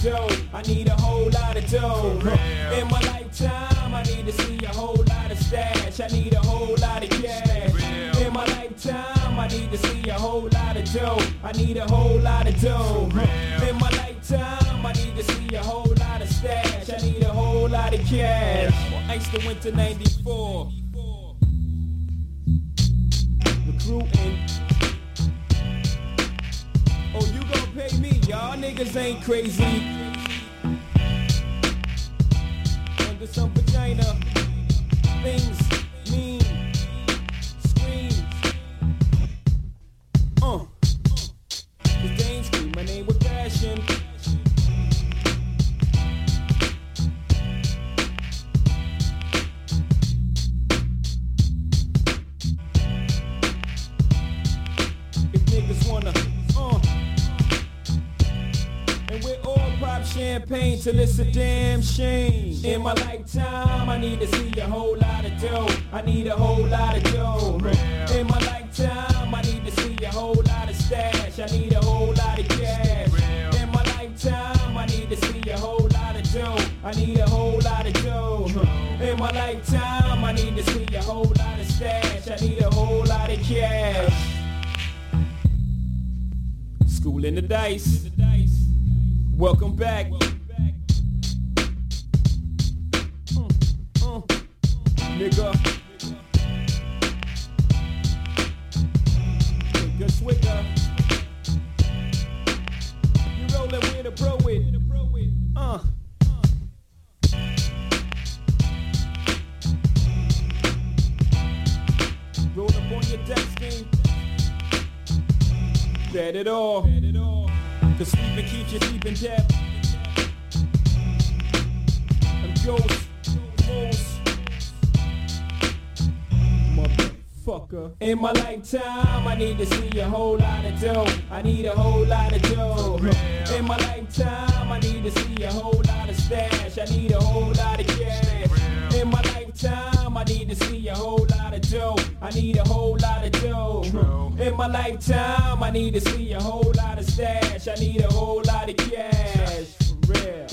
of dough. I need a whole lot of dough. In my lifetime, I need to see a whole lot of stash. I need a whole lot of cash. In my lifetime, I need to see a whole lot of dough. I need a whole lot of dough. In my lifetime, I need to see a whole lot of stash. I need a whole lot of cash. Ice the winter 94. Recruiting. Oh, you gon' pay me, y'all niggas ain't crazy. Under some vagina, things mean, scream. Cause they ain't scream my name with passion. If niggas wanna, and we're all pop champagne till it's a damn shame. In my lifetime, I need to see a whole lot of dough. I need a whole lot of dough. In my lifetime, I need to see a whole lot of stash. I need a whole lot of cash. In my lifetime, I need to see a whole lot of dough. I need a whole lot of dough. In my lifetime, I need to see a whole lot of stash. I need a whole lot of cash. School in the dice. Welcome back. Nigga. Nigga swigger. You rollin' with a bro with. Roll up on your deck scheme. Bet it all. Cause sleeping keeps you deep in depth. I'm Ghost, motherfucker. In my lifetime, I need to see a whole lot of dough. I need a whole lot of dough. In my lifetime, I need to see a whole lot of stash. I need a whole lot of cash. In my lifetime, I need to see a whole lot of dough. I need a whole lot of dough. In my lifetime, I need to see a whole lot of stash. I need a whole lot of cash. For real.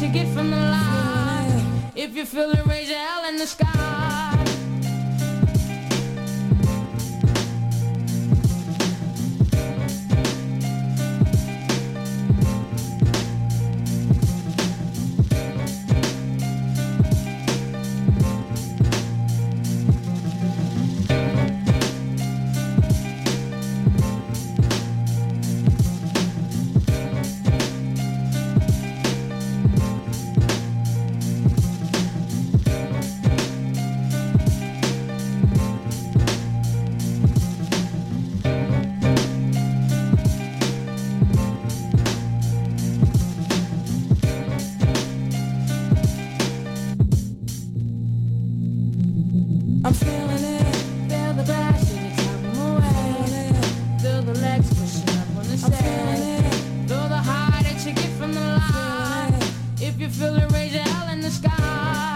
you get from the line. If you feel it, raise your hell in the sky. I'm feeling it. Feel the bass in the top of my way. Feel the legs pushing up on the stage. Feel the high that you get from the line. If you feel it, raise your hell in the sky.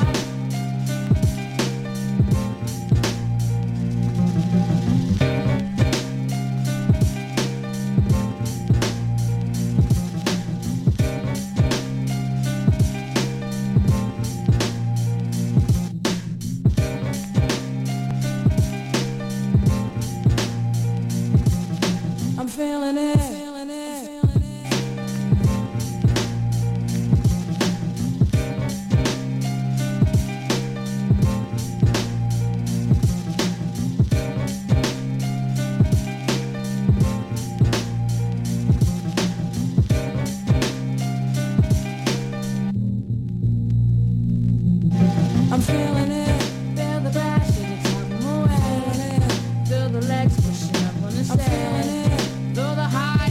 I'm feeling it. I'm feeling it. Feel the bass in the top of my way. Feel the legs pushing up on the stage. Feel the high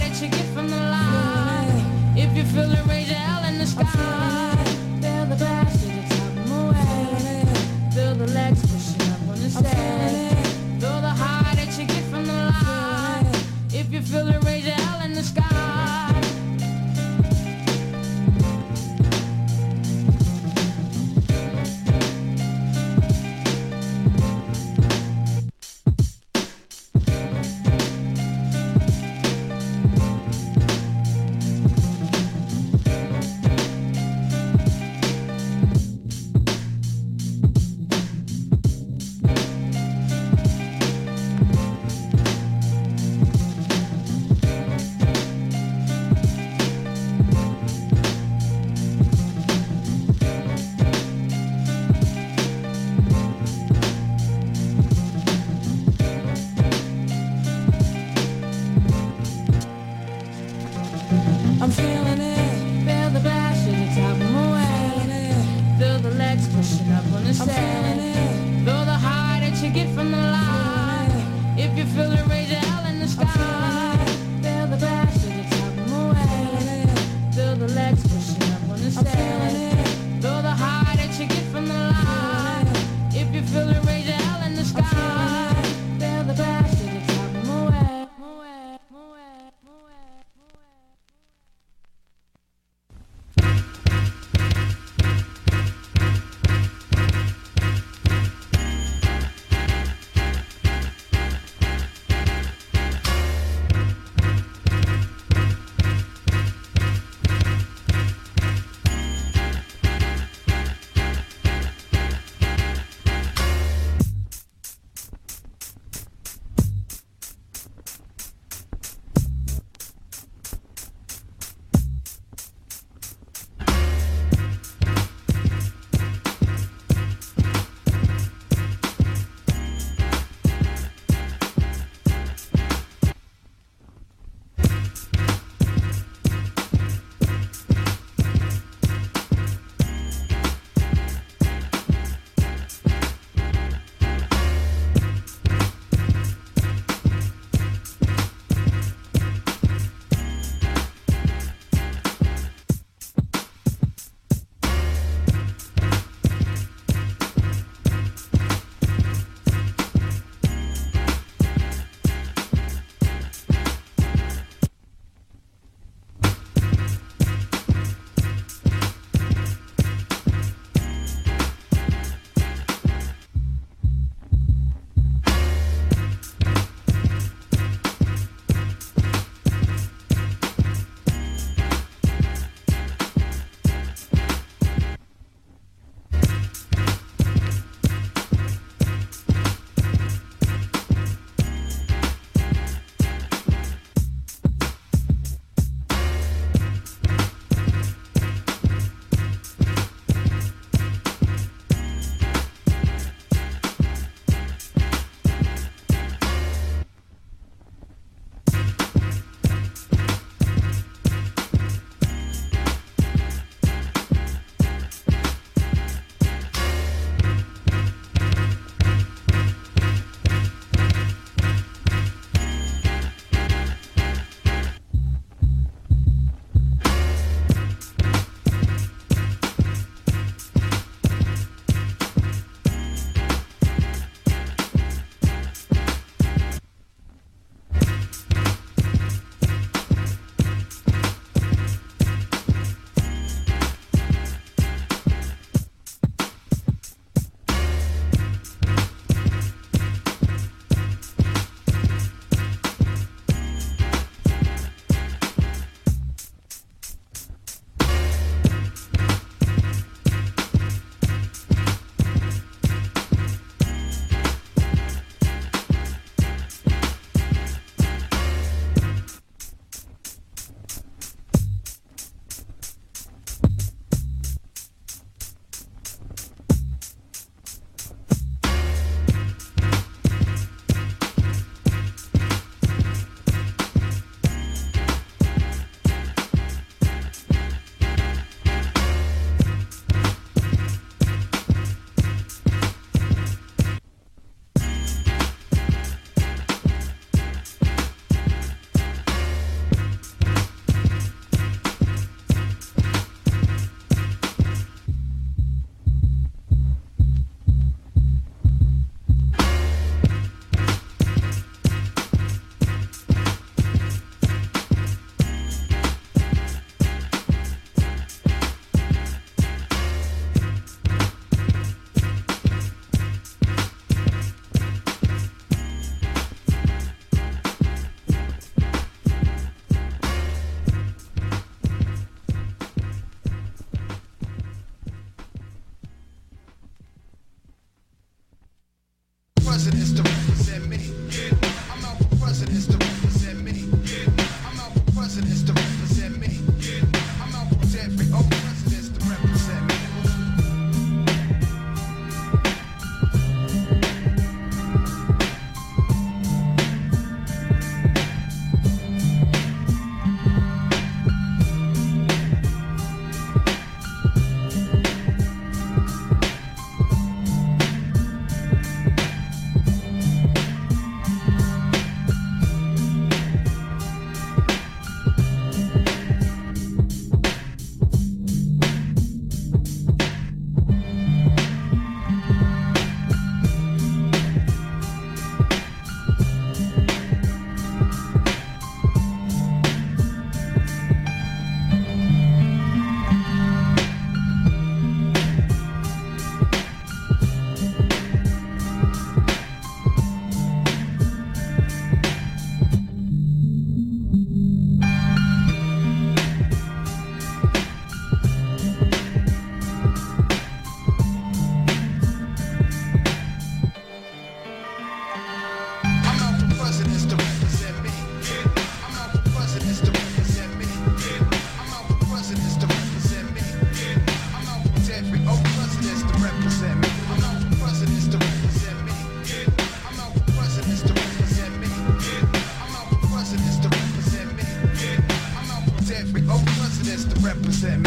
presidents to represent me. Yeah. I'm out with every old presidents to represent me.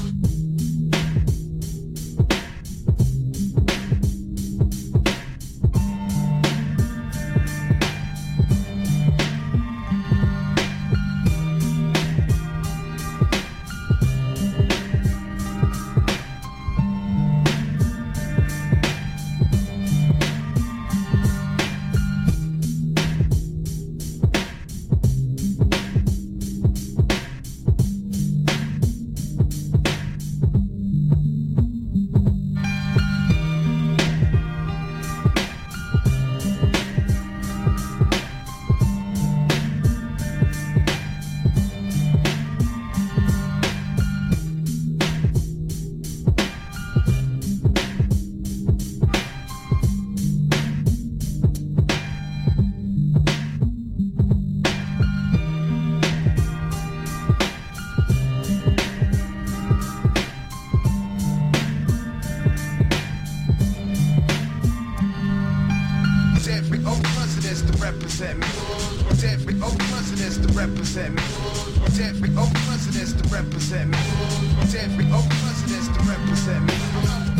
Represent me. Every old presidents to represent me. Every old presidents to represent me. Every old presidents to represent me.